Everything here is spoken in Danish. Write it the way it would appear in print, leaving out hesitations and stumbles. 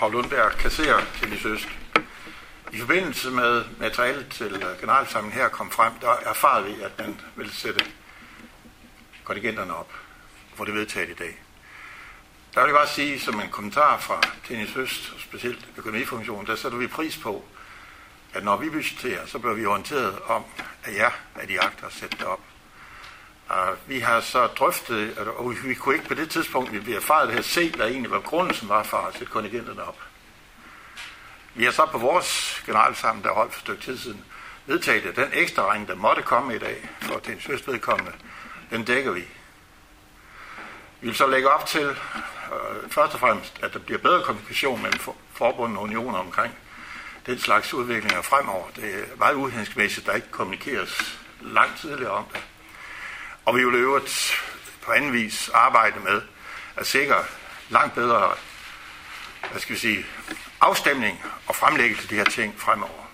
Poul Lundberg, kasserer Tennis Øst. I forbindelse med materialet til generalforsamlingen her kom frem, der erfarede vi, at man ville sætte kontingenterne op, for det vedtaget i dag. Der vil jeg bare sige, som en kommentar fra Tennis Øst, specielt økonomifunktionen, der sætter vi pris på, at når vi budgeterer, så bliver vi orienteret om, at I agter at sætte det op. Vi har så drøftet, og vi kunne ikke på det tidspunkt, vi erfaret det her, se, hvad egentlig var grundelsen var for at sætte kontingenterne op. Vi har så på vores generalforsamling, der holdt for et stykke tid siden, vedtaget, at den ekstra regning, der måtte komme i dag, for Tennis Øst vedkommende, den dækker vi. Vi vil så lægge op til, først og fremmest, at der bliver bedre kommunikation mellem forbundne og unioner omkring den slags udviklinger fremover. Det er meget uhensigtsmæssigt, at der ikke kommunikeres langt tidligere om det. Og vi vil øvrigt på anden vis arbejde med at sikre langt bedre, afstemning og fremlæggelse af de her ting fremover.